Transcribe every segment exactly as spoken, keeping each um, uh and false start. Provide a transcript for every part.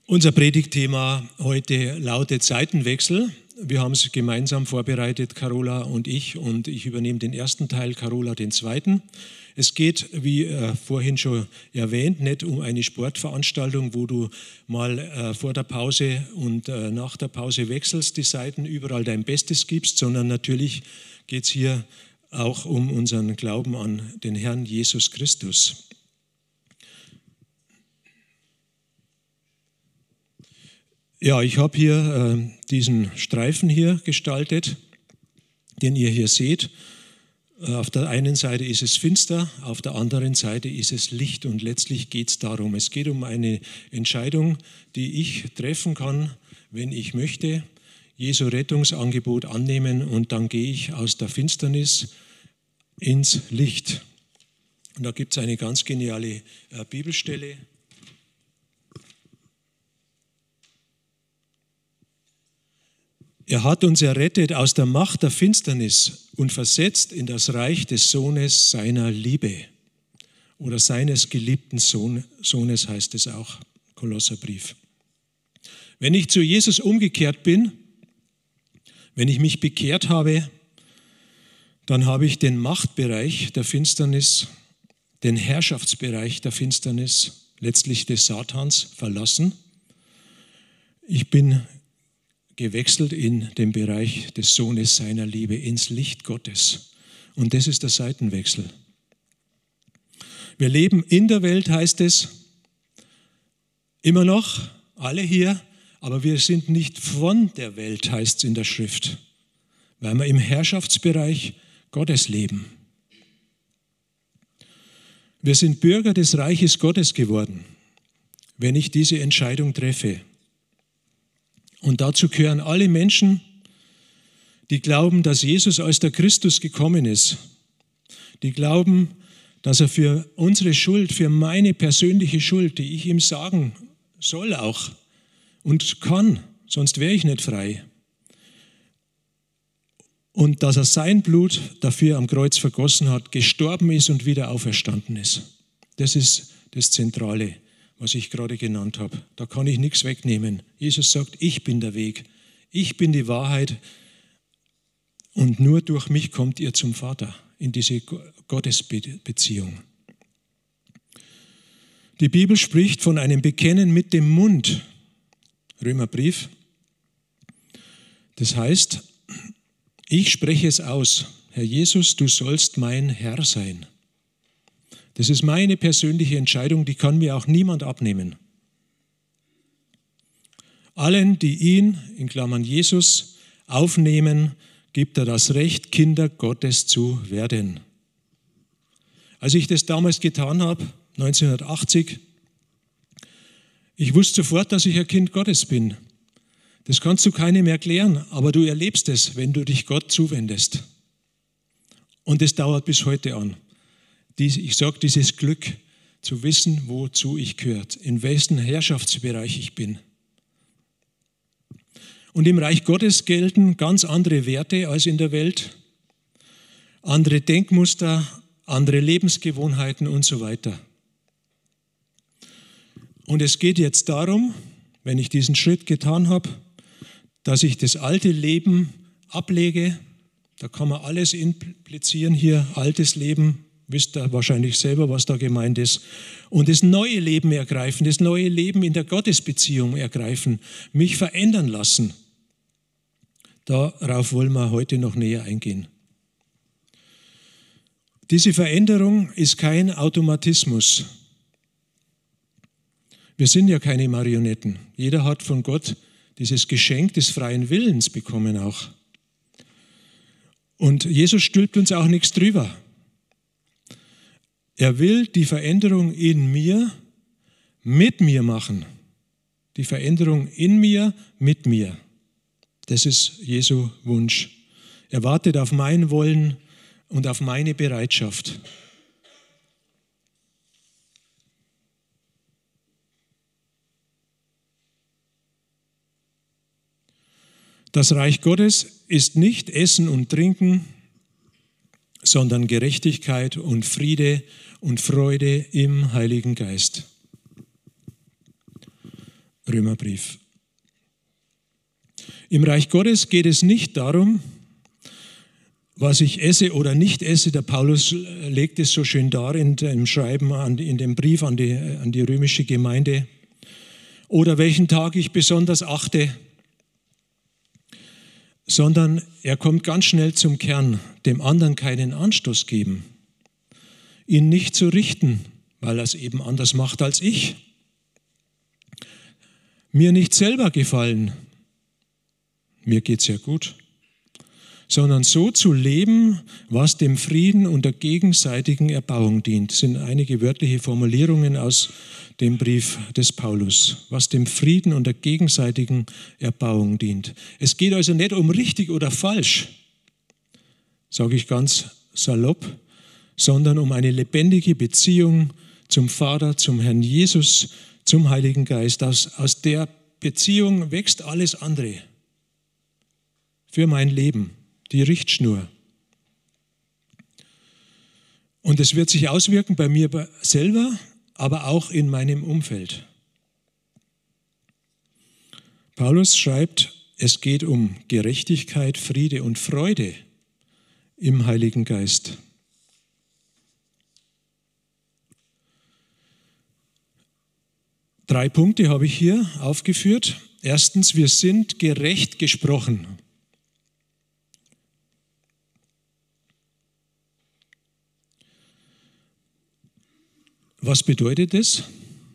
Unser Predigtthema heute lautet Seitenwechsel. Wir haben es gemeinsam vorbereitet, Carola und ich, und ich übernehme den ersten Teil, Carola den zweiten. Es geht, wie äh, vorhin schon erwähnt, nicht um eine Sportveranstaltung, wo du mal äh, vor der Pause und äh, nach der Pause wechselst, die Seiten, überall dein Bestes gibst, sondern natürlich geht es hier auch um unseren Glauben an den Herrn Jesus Christus. Ja, ich habe hier äh, diesen Streifen hier gestaltet, den ihr hier seht. Äh, auf der einen Seite ist es finster, auf der anderen Seite ist es Licht und letztlich geht es darum. Es geht um eine Entscheidung, die ich treffen kann, wenn ich möchte, Jesu Rettungsangebot annehmen und dann gehe ich aus der Finsternis ins Licht. Und da gibt es eine ganz geniale äh, Bibelstelle. Er hat uns errettet aus der Macht der Finsternis und versetzt in das Reich des Sohnes seiner Liebe. Oder seines geliebten Sohn, Sohnes heißt es auch, Kolosserbrief. Wenn ich zu Jesus umgekehrt bin, wenn ich mich bekehrt habe, dann habe ich den Machtbereich der Finsternis, den Herrschaftsbereich der Finsternis, letztlich des Satans, verlassen. Ich bin gewechselt in den Bereich des Sohnes seiner Liebe, ins Licht Gottes. Und das ist der Seitenwechsel. Wir leben in der Welt, heißt es, immer noch, alle hier, aber wir sind nicht von der Welt, heißt es in der Schrift, weil wir im Herrschaftsbereich Gottes leben. Wir sind Bürger des Reiches Gottes geworden, wenn ich diese Entscheidung treffe. Und dazu gehören alle Menschen, die glauben, dass Jesus als der Christus gekommen ist. Die glauben, dass er für unsere Schuld, für meine persönliche Schuld, die ich ihm sagen soll auch und kann, sonst wäre ich nicht frei. Und dass er sein Blut dafür am Kreuz vergossen hat, gestorben ist und wieder auferstanden ist. Das ist das Zentrale, was ich gerade genannt habe. Da kann ich nichts wegnehmen. Jesus sagt, ich bin der Weg, ich bin die Wahrheit und nur durch mich kommt ihr zum Vater in diese Gottesbeziehung. Die Bibel spricht von einem Bekennen mit dem Mund, Römerbrief. Das heißt, ich spreche es aus, Herr Jesus, du sollst mein Herr sein. Das ist meine persönliche Entscheidung, die kann mir auch niemand abnehmen. Allen, die ihn, in Klammern Jesus, aufnehmen, gibt er das Recht, Kinder Gottes zu werden. Als ich das damals getan habe, neunzehnhundertachtzig, ich wusste sofort, dass ich ein Kind Gottes bin. Das kannst du keinem erklären, aber du erlebst es, wenn du dich Gott zuwendest. Und es dauert bis heute an. Ich sage, dieses Glück zu wissen, wozu ich gehöre, in welchem Herrschaftsbereich ich bin. Und im Reich Gottes gelten ganz andere Werte als in der Welt, andere Denkmuster, andere Lebensgewohnheiten und so weiter. Und es geht jetzt darum, wenn ich diesen Schritt getan habe, dass ich das alte Leben ablege. Da kann man alles implizieren hier, altes Leben, wisst ihr wahrscheinlich selber, was da gemeint ist. Und das neue Leben ergreifen, das neue Leben in der Gottesbeziehung ergreifen, mich verändern lassen. Darauf wollen wir heute noch näher eingehen. Diese Veränderung ist kein Automatismus. Wir sind ja keine Marionetten. Jeder hat von Gott dieses Geschenk des freien Willens bekommen auch. Und Jesus stülpt uns auch nichts drüber. Er will die Veränderung in mir mit mir machen. Die Veränderung in mir mit mir. Das ist Jesu Wunsch. Er wartet auf mein Wollen und auf meine Bereitschaft. Das Reich Gottes ist nicht Essen und Trinken, sondern Gerechtigkeit und Friede und Freude im Heiligen Geist. Römerbrief. Im Reich Gottes geht es nicht darum, was ich esse oder nicht esse. Der Paulus legt es so schön dar in dem Schreiben, an, in dem Brief an die, an die römische Gemeinde. Oder welchen Tag ich besonders achte. Sondern er kommt ganz schnell zum Kern, dem anderen keinen Anstoß geben, ihn nicht zu richten, weil er es eben anders macht als ich, mir nicht selber gefallen, mir geht es ja gut, sondern so zu leben, was dem Frieden und der gegenseitigen Erbauung dient. Das sind einige wörtliche Formulierungen aus dem Brief des Paulus, was dem Frieden und der gegenseitigen Erbauung dient. Es geht also nicht um richtig oder falsch, sage ich ganz salopp, sondern um eine lebendige Beziehung zum Vater, zum Herrn Jesus, zum Heiligen Geist. Aus, aus der Beziehung wächst alles andere für mein Leben, die Richtschnur. Und es wird sich auswirken bei mir selber, aber auch in meinem Umfeld. Paulus schreibt, es geht um Gerechtigkeit, Friede und Freude im Heiligen Geist. Drei Punkte habe ich hier aufgeführt. Erstens, wir sind gerecht gesprochen. Was bedeutet das?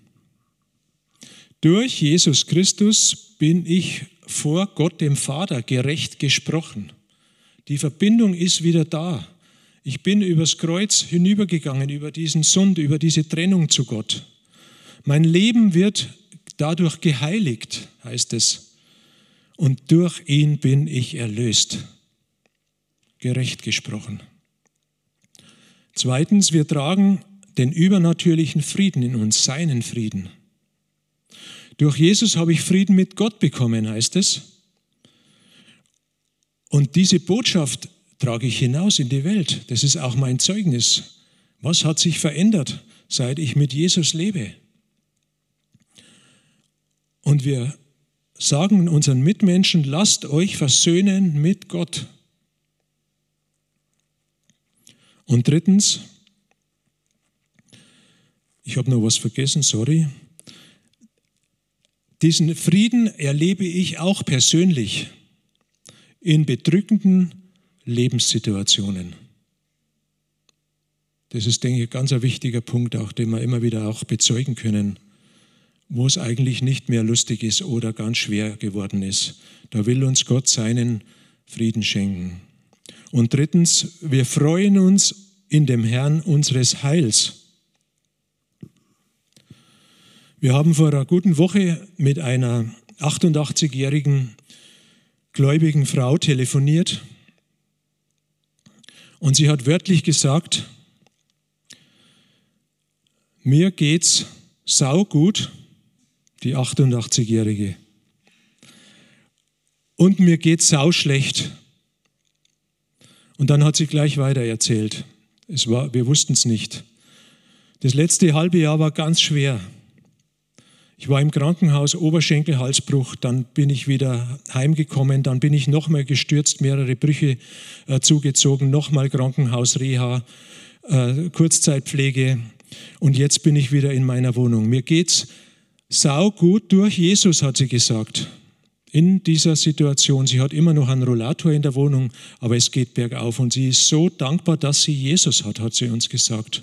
Durch Jesus Christus bin ich vor Gott, dem Vater, gerecht gesprochen. Die Verbindung ist wieder da. Ich bin übers Kreuz hinübergegangen, über diesen Sund, über diese Trennung zu Gott. Mein Leben wird dadurch geheiligt, heißt es. Und durch ihn bin ich erlöst. Gerecht gesprochen. Zweitens, wir tragen den übernatürlichen Frieden in uns, seinen Frieden. Durch Jesus habe ich Frieden mit Gott bekommen, heißt es. Und diese Botschaft trage ich hinaus in die Welt. Das ist auch mein Zeugnis. Was hat sich verändert, seit ich mit Jesus lebe? Und wir sagen unseren Mitmenschen, lasst euch versöhnen mit Gott. Und drittens, ich habe noch was vergessen, sorry. Diesen Frieden erlebe ich auch persönlich in bedrückenden Lebenssituationen. Das ist, denke ich, ein ganz wichtiger Punkt, auch, den wir immer wieder auch bezeugen können, wo es eigentlich nicht mehr lustig ist oder ganz schwer geworden ist. Da will uns Gott seinen Frieden schenken. Und drittens, wir freuen uns in dem Herrn unseres Heils. Wir haben vor einer guten Woche mit einer achtundachtzigjährigen gläubigen Frau telefoniert und sie hat wörtlich gesagt, mir geht's saugut, die achtundachtzigjährige, und mir geht's sauschlecht. Und dann hat sie gleich weiter erzählt. Es war, wir wussten es nicht. Das letzte halbe Jahr war ganz schwer. Ich war im Krankenhaus, Oberschenkelhalsbruch, dann bin ich wieder heimgekommen, dann bin ich nochmal gestürzt, mehrere Brüche äh, zugezogen, nochmal Krankenhaus, Reha, äh, Kurzzeitpflege und jetzt bin ich wieder in meiner Wohnung. Mir geht's saugut durch Jesus, hat sie gesagt, in dieser Situation. Sie hat immer noch einen Rollator in der Wohnung, aber es geht bergauf und sie ist so dankbar, dass sie Jesus hat, hat sie uns gesagt.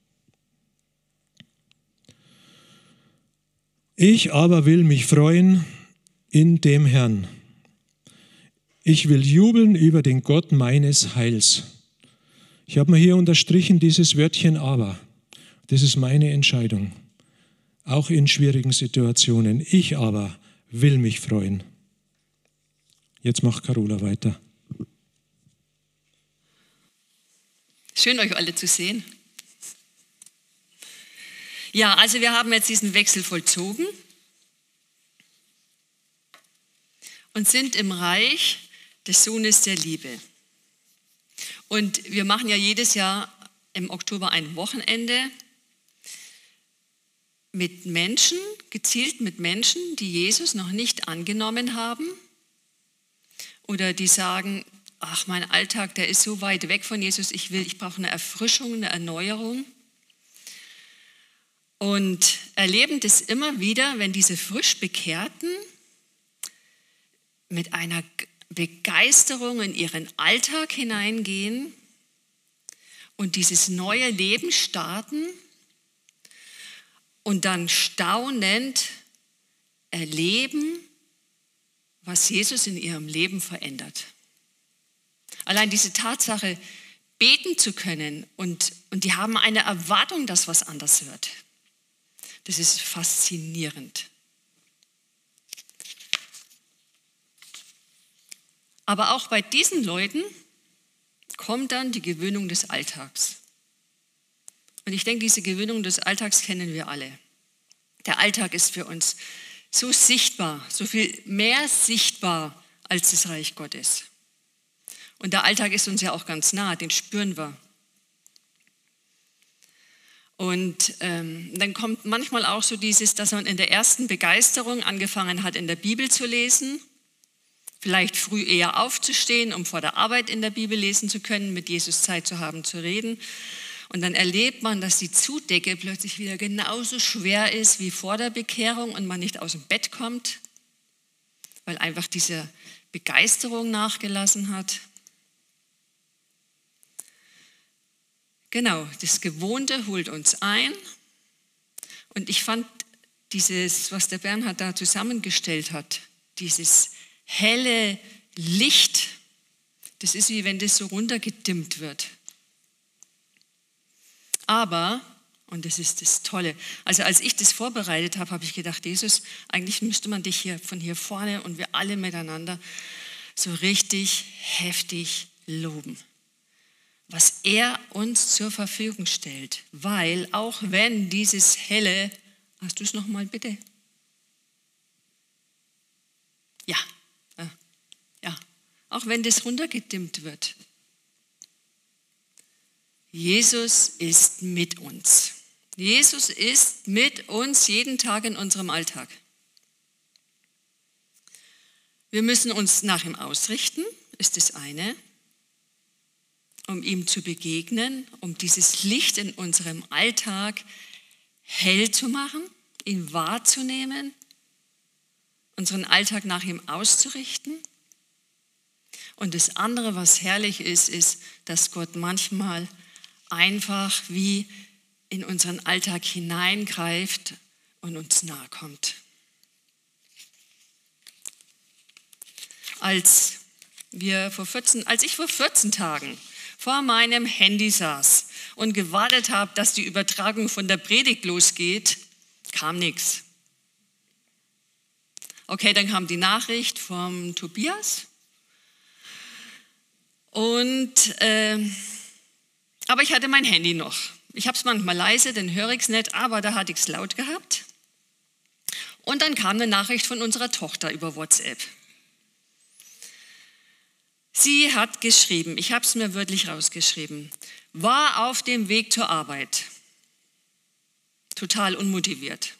Ich aber will mich freuen in dem Herrn. Ich will jubeln über den Gott meines Heils. Ich habe mir hier unterstrichen dieses Wörtchen aber. Das ist meine Entscheidung. Auch in schwierigen Situationen. Ich aber will mich freuen. Jetzt macht Carola weiter. Schön, euch alle zu sehen. Ja, also wir haben jetzt diesen Wechsel vollzogen und sind im Reich des Sohnes der Liebe. Und wir machen ja jedes Jahr im Oktober ein Wochenende mit Menschen, gezielt mit Menschen, die Jesus noch nicht angenommen haben oder die sagen, ach, mein Alltag, der ist so weit weg von Jesus, ich will, ich brauche eine Erfrischung, eine Erneuerung. Und erleben das immer wieder, wenn diese frisch Bekehrten mit einer Begeisterung in ihren Alltag hineingehen und dieses neue Leben starten und dann staunend erleben, was Jesus in ihrem Leben verändert. Allein diese Tatsache, beten zu können und, und die haben eine Erwartung, dass was anders wird. Das ist faszinierend. Aber auch bei diesen Leuten kommt dann die Gewöhnung des Alltags. Und ich denke, diese Gewöhnung des Alltags kennen wir alle. Der Alltag ist für uns so sichtbar, so viel mehr sichtbar als das Reich Gottes. Und der Alltag ist uns ja auch ganz nah, den spüren wir. Und ähm, dann kommt manchmal auch so dieses, dass man in der ersten Begeisterung angefangen hat, in der Bibel zu lesen, vielleicht früh eher aufzustehen, um vor der Arbeit in der Bibel lesen zu können, mit Jesus Zeit zu haben, zu reden. Und dann erlebt man, dass die Zudecke plötzlich wieder genauso schwer ist wie vor der Bekehrung und man nicht aus dem Bett kommt, weil einfach diese Begeisterung nachgelassen hat. Genau, das Gewohnte holt uns ein. Und ich fand dieses, was der Bernhard da zusammengestellt hat, dieses helle Licht, das ist wie wenn das so runtergedimmt wird. Aber, und das ist das Tolle, also als ich das vorbereitet habe, habe ich gedacht, Jesus, eigentlich müsste man dich hier von hier vorne und wir alle miteinander so richtig heftig loben, was er uns zur Verfügung stellt. Weil auch wenn dieses helle, hast du es nochmal bitte? Ja, äh, ja, auch wenn das runtergedimmt wird. Jesus ist mit uns. Jesus ist mit uns jeden Tag in unserem Alltag. Wir müssen uns nach ihm ausrichten, ist das eine, um ihm zu begegnen, um dieses Licht in unserem Alltag hell zu machen, ihn wahrzunehmen, unseren Alltag nach ihm auszurichten. Und das andere, was herrlich ist, ist, dass Gott manchmal einfach wie in unseren Alltag hineingreift und uns nahe kommt. Als, wir vor vierzehn, als ich vor vierzehn Tagen vor meinem Handy saß und gewartet habe, dass die Übertragung von der Predigt losgeht, kam nichts. Okay, dann kam die Nachricht vom Tobias. Und, äh, aber ich hatte mein Handy noch. Ich habe es manchmal leise, dann höre ich es nicht, aber da hatte ich es laut gehabt. Und dann kam eine Nachricht von unserer Tochter über WhatsApp. Sie hat geschrieben, ich habe es mir wörtlich rausgeschrieben, war auf dem Weg zur Arbeit, total unmotiviert.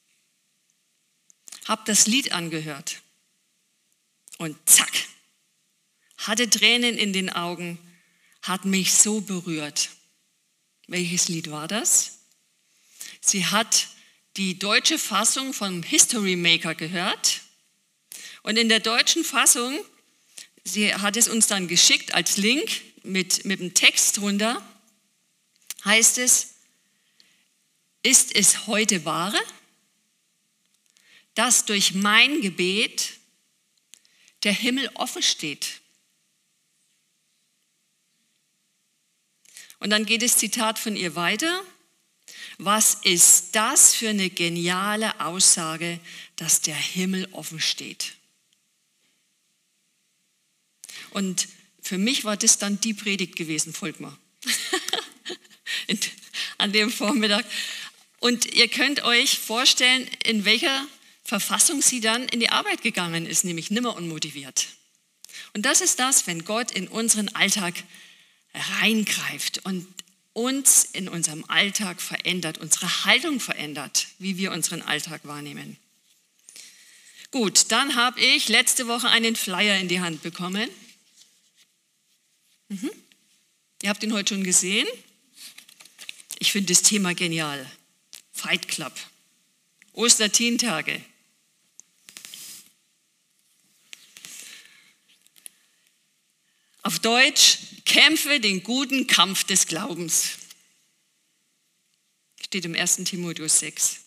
Hab das Lied angehört und zack, hatte Tränen in den Augen, hat mich so berührt. Welches Lied war das? Sie hat die deutsche Fassung vom History Maker gehört und in der deutschen Fassung, sie hat es uns dann geschickt als Link mit, mit dem Text drunter, heißt es, ist es heute wahre, dass durch mein Gebet der Himmel offen steht. Und dann geht das Zitat von ihr weiter. Was ist das für eine geniale Aussage, dass der Himmel offen steht? Und für mich war das dann die Predigt gewesen, folgt mal, an dem Vormittag. Und ihr könnt euch vorstellen, in welcher Verfassung sie dann in die Arbeit gegangen ist, nämlich nimmer unmotiviert. Und das ist das, wenn Gott in unseren Alltag reingreift und uns in unserem Alltag verändert, unsere Haltung verändert, wie wir unseren Alltag wahrnehmen. Gut, dann habe ich letzte Woche einen Flyer in die Hand bekommen. Mhm. Ihr habt ihn heute schon gesehen. Ich finde das Thema genial. Fight Club. Ostertientage. Auf Deutsch, kämpfe den guten Kampf des Glaubens. Steht im ersten Timotheus sechs.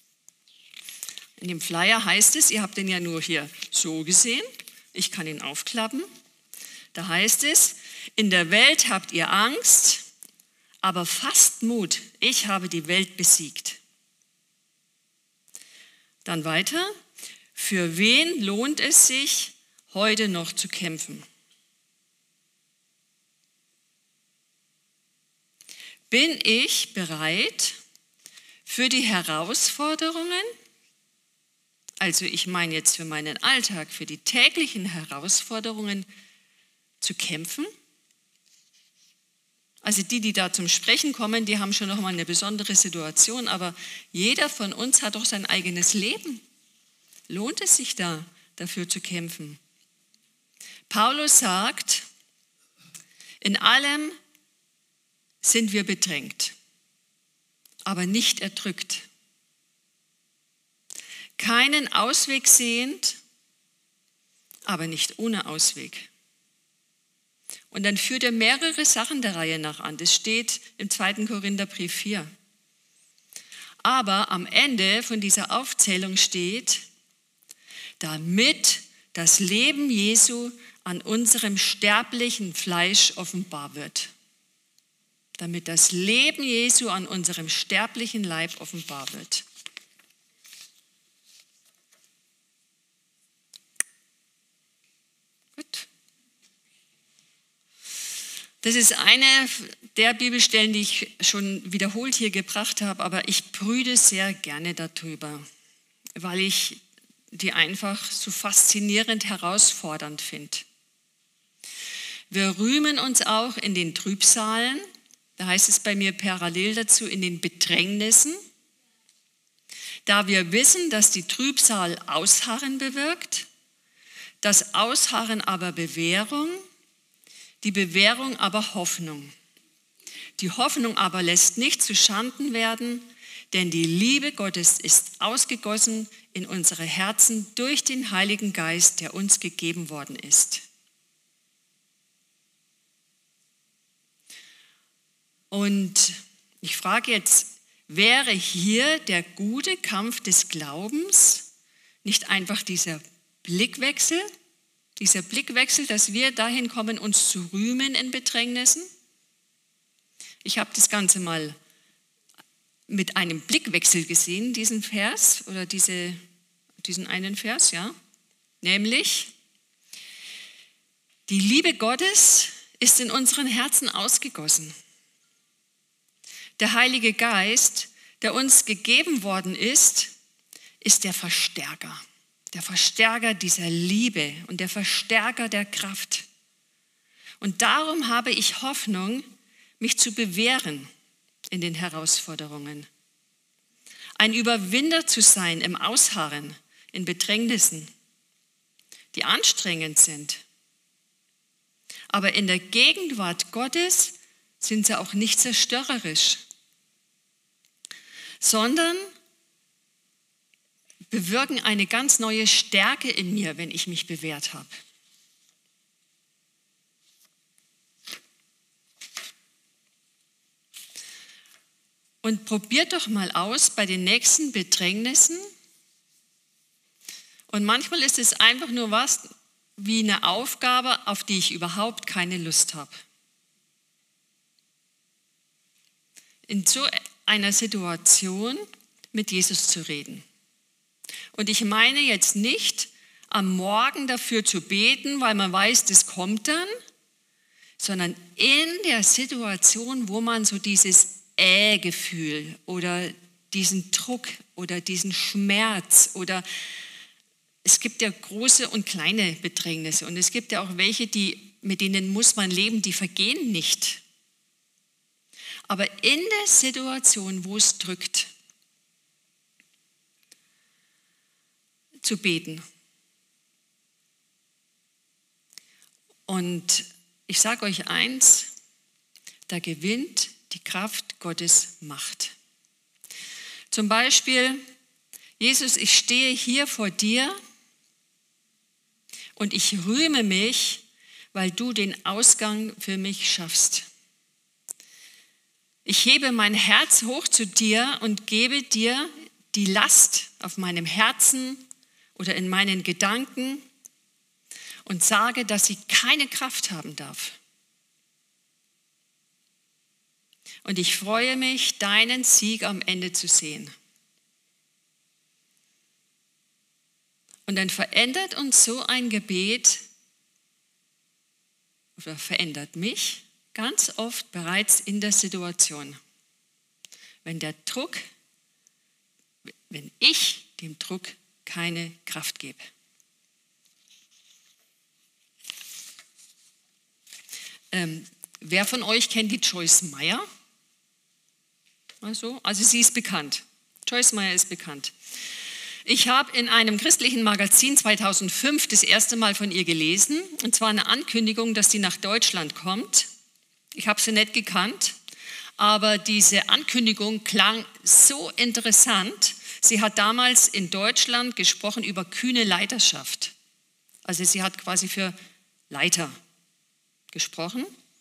In dem Flyer heißt es, ihr habt den ja nur hier so gesehen, ich kann ihn aufklappen. Da heißt es, in der Welt habt ihr Angst, aber fasst Mut, ich habe die Welt besiegt. Dann weiter, für wen lohnt es sich, heute noch zu kämpfen? Bin ich bereit für die Herausforderungen, also ich meine jetzt für meinen Alltag, für die täglichen Herausforderungen zu kämpfen? Also die, die da zum Sprechen kommen, die haben schon nochmal eine besondere Situation, aber jeder von uns hat doch sein eigenes Leben. Lohnt es sich da, dafür zu kämpfen? Paulus sagt, in allem sind wir bedrängt, aber nicht erdrückt. Keinen Ausweg sehend, aber nicht ohne Ausweg. Und dann führt er mehrere Sachen der Reihe nach an. Das steht im zweiten Korintherbrief vier. Aber am Ende von dieser Aufzählung steht, damit das Leben Jesu an unserem sterblichen Fleisch offenbar wird. Damit das Leben Jesu an unserem sterblichen Leib offenbar wird. Gut. Das ist eine der Bibelstellen, die ich schon wiederholt hier gebracht habe, aber ich brüte sehr gerne darüber, weil ich die einfach so faszinierend herausfordernd finde. Wir rühmen uns auch in den Trübsalen, da heißt es bei mir parallel dazu, in den Bedrängnissen, da wir wissen, dass die Trübsal Ausharren bewirkt, das Ausharren aber Bewährung, die Bewährung aber Hoffnung. Die Hoffnung aber lässt nicht zu Schanden werden, denn die Liebe Gottes ist ausgegossen in unsere Herzen durch den Heiligen Geist, der uns gegeben worden ist. Und ich frage jetzt, wäre hier der gute Kampf des Glaubens nicht einfach dieser Blickwechsel, dieser Blickwechsel, dass wir dahin kommen, uns zu rühmen in Bedrängnissen? Ich habe das Ganze mal mit einem Blickwechsel gesehen, diesen Vers oder diese, diesen einen Vers, ja, nämlich die Liebe Gottes ist in unseren Herzen ausgegossen. Der Heilige Geist, der uns gegeben worden ist, ist der Verstärker. Der Verstärker dieser Liebe und der Verstärker der Kraft. Und darum habe ich Hoffnung, mich zu bewähren in den Herausforderungen. Ein Überwinder zu sein im Ausharren, in Bedrängnissen, die anstrengend sind. Aber in der Gegenwart Gottes sind sie auch nicht zerstörerisch, sondern bewirken eine ganz neue Stärke in mir, wenn ich mich bewährt habe. Und probiert doch mal aus bei den nächsten Bedrängnissen. Und manchmal ist es einfach nur was wie eine Aufgabe, auf die ich überhaupt keine Lust habe. In so einer Situation mit Jesus zu reden. Und ich meine jetzt nicht, am Morgen dafür zu beten, weil man weiß, das kommt dann, sondern in der Situation, wo man so dieses Äh-Gefühl oder diesen Druck oder diesen Schmerz oder es gibt ja große und kleine Bedrängnisse und es gibt ja auch welche, die, mit denen muss man leben, die vergehen nicht. Aber in der Situation, wo es drückt, zu beten. Und ich sage euch eins, da gewinnt die Kraft Gottes Macht. Zum Beispiel, Jesus, ich stehe hier vor dir und ich rühme mich, weil du den Ausgang für mich schaffst. Ich hebe mein Herz hoch zu dir und gebe dir die Last auf meinem Herzen oder in meinen Gedanken und sage, dass sie keine Kraft haben darf. Und ich freue mich, deinen Sieg am Ende zu sehen. Und dann verändert uns so ein Gebet oder verändert mich ganz oft bereits in der Situation. Wenn der Druck, wenn ich dem Druck keine Kraft gebe. Ähm, wer von euch kennt die Joyce Meyer? Also, also sie ist bekannt. Joyce Meyer ist bekannt. Ich habe in einem christlichen Magazin zweitausendfünf das erste Mal von ihr gelesen, und zwar eine Ankündigung, dass sie nach Deutschland kommt. Ich habe sie nicht gekannt, aber diese Ankündigung klang so interessant. Sie hat damals in Deutschland gesprochen über kühne Leiterschaft. Also sie hat quasi für Leiter gesprochen.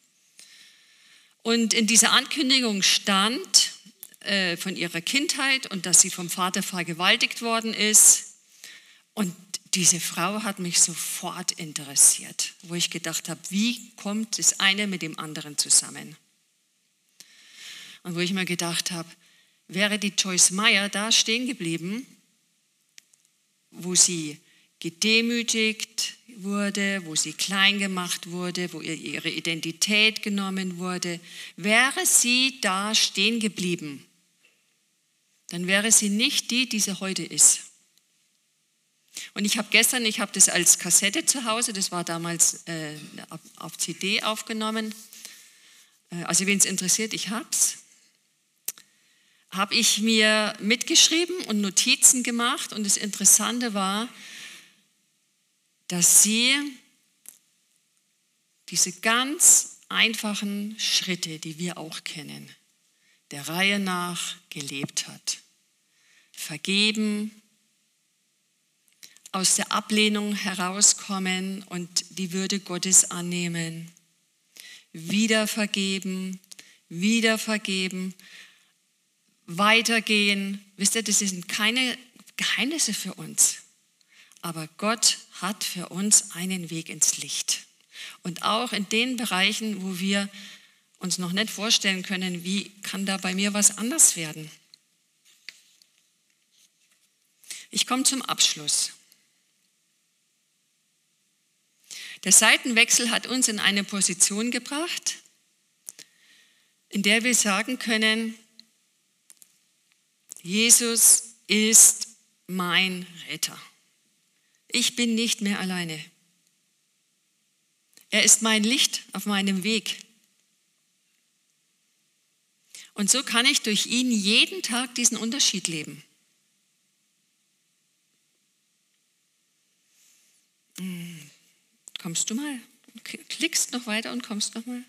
Und in dieser Ankündigung stand äh, von ihrer Kindheit und dass sie vom Vater vergewaltigt worden ist. Und diese Frau hat mich sofort interessiert, wo ich gedacht habe, wie kommt das eine mit dem anderen zusammen? Und wo ich mir gedacht habe, wäre die Joyce Meyer da stehen geblieben, wo sie gedemütigt wurde, wo sie klein gemacht wurde, wo ihr ihre Identität genommen wurde, wäre sie da stehen geblieben, dann wäre sie nicht die, die sie heute ist. Und ich habe gestern, ich habe das als Kassette zu Hause, das war damals äh, auf C D aufgenommen, äh, also wen es interessiert, ich habe es, habe ich mir mitgeschrieben und Notizen gemacht, und das Interessante war, dass sie diese ganz einfachen Schritte, die wir auch kennen, der Reihe nach gelebt hat. Vergeben, aus der Ablehnung herauskommen und die Würde Gottes annehmen, wieder vergeben, wieder vergeben, weitergehen. Wisst ihr, das sind keine Geheimnisse für uns. Aber Gott hat für uns einen Weg ins Licht. Und auch in den Bereichen, wo wir uns noch nicht vorstellen können, wie kann da bei mir was anders werden. Ich komme zum Abschluss. Der Seitenwechsel hat uns in eine Position gebracht, in der wir sagen können, Jesus ist mein Retter. Ich bin nicht mehr alleine. Er ist mein Licht auf meinem Weg. Und so kann ich durch ihn jeden Tag diesen Unterschied leben. Kommst du mal? Klickst noch weiter und kommst noch mal.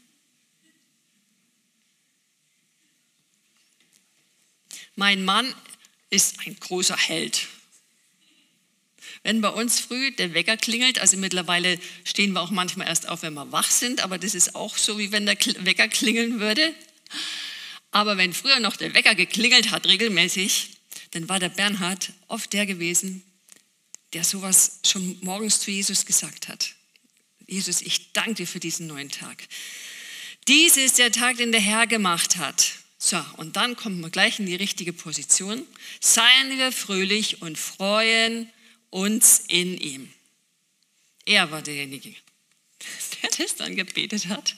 Mein Mann ist ein großer Held. Wenn bei uns früh der Wecker klingelt, also mittlerweile stehen wir auch manchmal erst auf, wenn wir wach sind, aber das ist auch so, wie wenn der Wecker klingeln würde. Aber wenn früher noch der Wecker geklingelt hat, regelmäßig, dann war der Bernhard oft der gewesen, der sowas schon morgens zu Jesus gesagt hat. Jesus, ich danke dir für diesen neuen Tag. Dies ist der Tag, den der Herr gemacht hat. So, und dann kommen wir gleich in die richtige Position. Seien wir fröhlich und freuen uns in ihm. Er war derjenige, der das dann gebetet hat.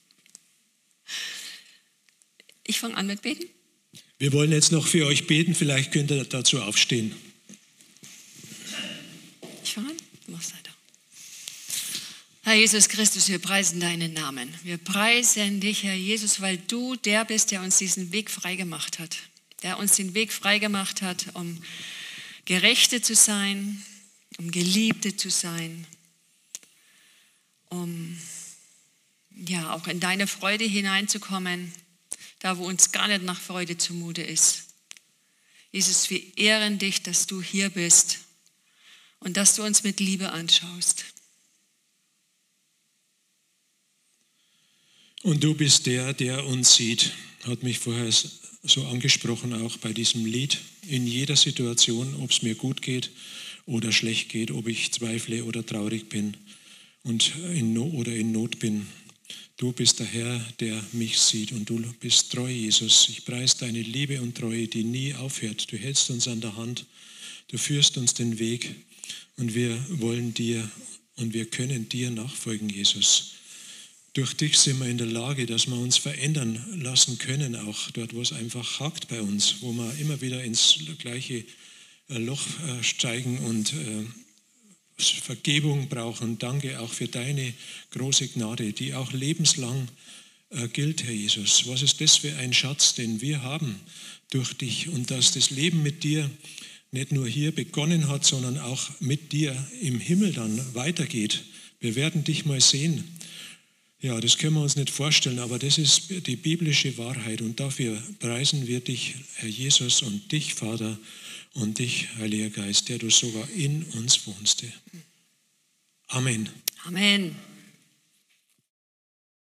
Ich fange an mit Beten. Wir wollen jetzt noch für euch beten, vielleicht könnt ihr dazu aufstehen. Ich fange an, du machst weiter. Herr Herr Jesus Christus, wir preisen deinen Namen. Wir preisen dich, Herr Jesus, weil du der bist, der uns diesen Weg freigemacht hat. Der uns den Weg freigemacht hat, um Gerechte zu sein, um Geliebte zu sein, um ja, auch in deine Freude hineinzukommen, da wo uns gar nicht nach Freude zumute ist. Jesus, wir ehren dich, dass du hier bist und dass du uns mit Liebe anschaust. Und du bist der, der uns sieht, hat mich vorher so angesprochen, auch bei diesem Lied. In jeder Situation, ob es mir gut geht oder schlecht geht, ob ich zweifle oder traurig bin und in Not oder in Not bin. Du bist der Herr, der mich sieht und du bist treu, Jesus. Ich preise deine Liebe und Treue, die nie aufhört. Du hältst uns an der Hand, du führst uns den Weg und wir wollen dir und wir können dir nachfolgen, Jesus. Durch dich sind wir in der Lage, dass wir uns verändern lassen können, auch dort, wo es einfach hakt bei uns, wo wir immer wieder ins gleiche Loch steigen und Vergebung brauchen. Danke auch für deine große Gnade, die auch lebenslang gilt, Herr Jesus. Was ist das für ein Schatz, den wir haben durch dich und dass das Leben mit dir nicht nur hier begonnen hat, sondern auch mit dir im Himmel dann weitergeht. Wir werden dich mal sehen. Ja, das können wir uns nicht vorstellen, aber das ist die biblische Wahrheit und dafür preisen wir dich, Herr Jesus, und dich, Vater, und dich, Heiliger Geist, der du sogar in uns wohnst. Amen. Amen.